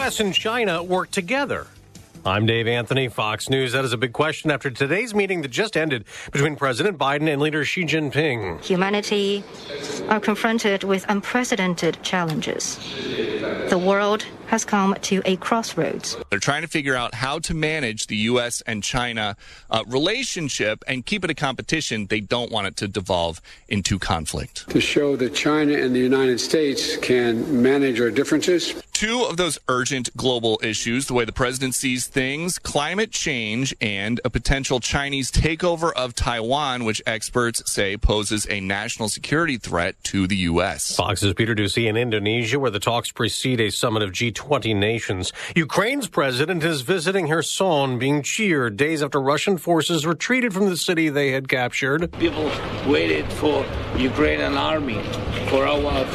U.S. and China work together? I'm Dave Anthony, Fox News. That is a big question after today's meeting that just ended between President Biden and leader Xi Jinping. Humanity are confronted with unprecedented challenges. The world has come to a crossroads. They're trying to figure out how to manage the U.S. and China relationship and keep it a competition. They don't want it to devolve into conflict. To show that China and the United States can manage our differences. Two of those urgent global issues, the way the president sees things, climate change and a potential Chinese takeover of Taiwan, which experts say poses a national security threat to the U.S. Fox's Peter Doocy in Indonesia, where the talks precede a summit of G20 nations. Ukraine's president is visiting Kherson, being cheered days after Russian forces retreated from the city they had captured. People waited for Ukrainian army, for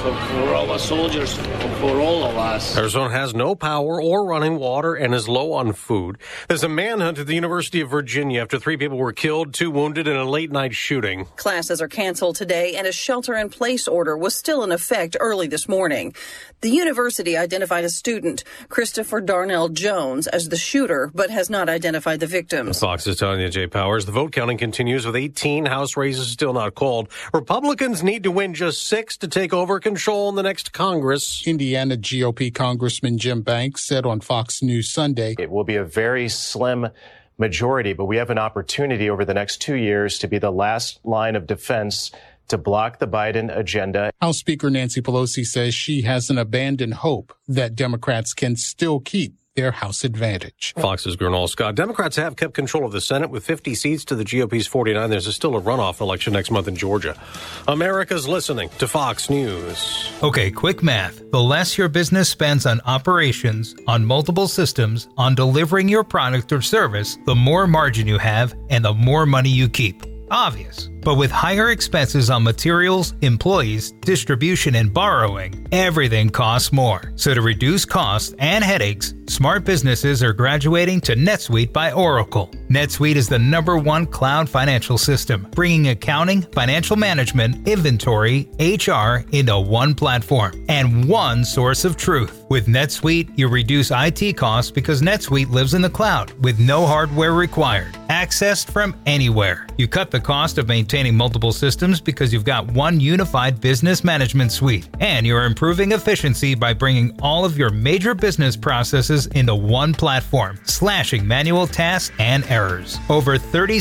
our soldiers, for all of us. Kherson has no power or running water and is low on food. There's a manhunt at the University of Virginia after 3 people were killed, 2 wounded in a late-night shooting. Classes are canceled today, and a shelter-in-place order was still in effect early this morning. The university identified a student, Christopher Darnell Jones, as the shooter, but has not identified the victims. Fox's Tanya J. Powers. The vote counting continues with 18 House races still not called. Republicans need to win just 6 to take over control in the next Congress. Indiana GOP Congressman Jim Banks said on Fox News Sunday, "It will be a very slim majority, but we have an opportunity over the next 2 years to be the last line of defense to block the Biden agenda." House Speaker Nancy Pelosi says she hasn't abandoned hope that Democrats can still keep their House advantage. Fox's Gernal Scott. Democrats have kept control of the Senate with 50 seats to the GOP's 49. There's still a runoff election next month in Georgia. America's listening to Fox News. Okay, quick math. The less your business spends on operations, on multiple systems, on delivering your product or service, the more margin you have and the more money you keep. Obvious. But with higher expenses on materials, employees, distribution, and borrowing, everything costs more. So to reduce costs and headaches, smart businesses are graduating to NetSuite by Oracle. NetSuite is the #1 cloud financial system, bringing accounting, financial management, inventory, HR into one platform and one source of truth. With NetSuite, you reduce IT costs because NetSuite lives in the cloud with no hardware required, accessed from anywhere. You cut the cost of maintaining multiple systems because you've got one unified business management suite, and you're improving efficiency by bringing all of your major business processes into one platform, slashing manual tasks and errors. Over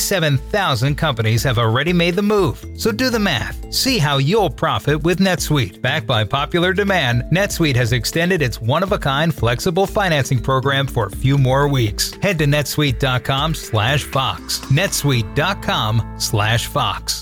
37,000 companies have already made the move, so do the math. See how you'll profit with NetSuite. Backed by popular demand, NetSuite has extended its one-of-a-kind flexible financing program for a few more weeks. Head to netsuite.com/Fox. netsuite.com/Fox.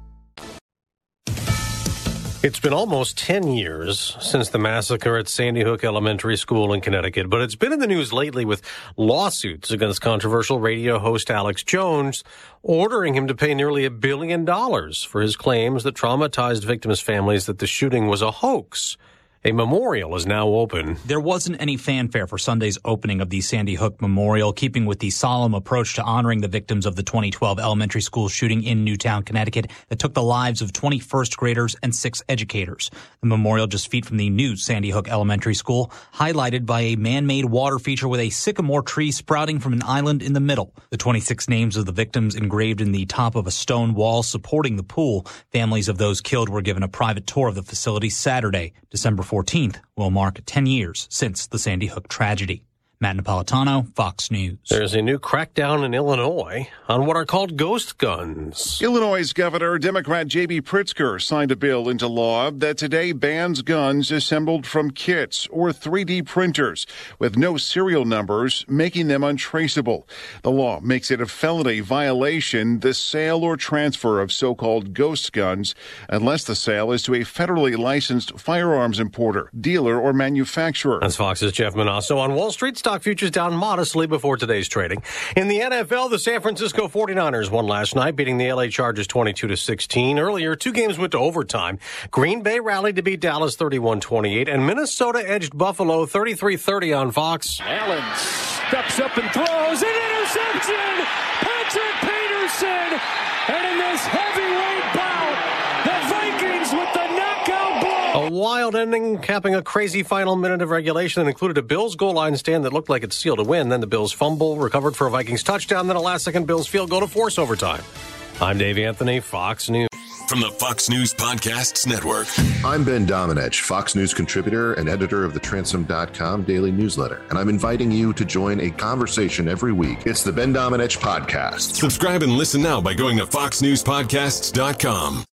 It's been almost 10 years since the massacre at Sandy Hook Elementary School in Connecticut, but it's been in the news lately with lawsuits against controversial radio host Alex Jones, ordering him to pay nearly $1 billion for his claims that traumatized victims' families that the shooting was a hoax. A memorial is now open. There wasn't any fanfare for Sunday's opening of the Sandy Hook Memorial, keeping with the solemn approach to honoring the victims of the 2012 elementary school shooting in Newtown, Connecticut, that took the lives of 20 first graders and 6 educators. The memorial just feet from the new Sandy Hook Elementary School, highlighted by a man-made water feature with a sycamore tree sprouting from an island in the middle. The 26 names of the victims engraved in the top of a stone wall supporting the pool. Families of those killed were given a private tour of the facility Saturday, December 14th, will mark 10 years since the Sandy Hook tragedy. Matt Napolitano, Fox News. There's a new crackdown in Illinois on what are called ghost guns. Illinois Governor Democrat J.B. Pritzker signed a bill into law that today bans guns assembled from kits or 3D printers with no serial numbers, making them untraceable. The law makes it a felony violation, the sale or transfer of so-called ghost guns, unless the sale is to a federally licensed firearms importer, dealer, or manufacturer. That's Fox's Jeff Manasso. On Wall Street, stock futures down modestly before today's trading. In the NFL, the San Francisco 49ers won last night, beating the LA Chargers 22-16. Earlier, 2 games went to overtime. Green Bay rallied to beat Dallas 31-28, and Minnesota edged Buffalo 33-30 on Fox. Allen steps up and throws an interception. Patrick Peterson, and in this heavyweight bout, the Vikings with the knockout blow. A wild ending, capping a crazy final minute of regulation that included a Bills goal line stand that looked like it sealed a win. Then the Bills fumble, recovered for a Vikings touchdown, then a last-second Bills field goal to force overtime. I'm Dave Anthony, Fox News. From the Fox News Podcasts Network. I'm Ben Domenech, Fox News contributor and editor of the Transom.com daily newsletter, and I'm inviting you to join a conversation every week. It's the Ben Domenech Podcast. Subscribe and listen now by going to foxnewspodcasts.com.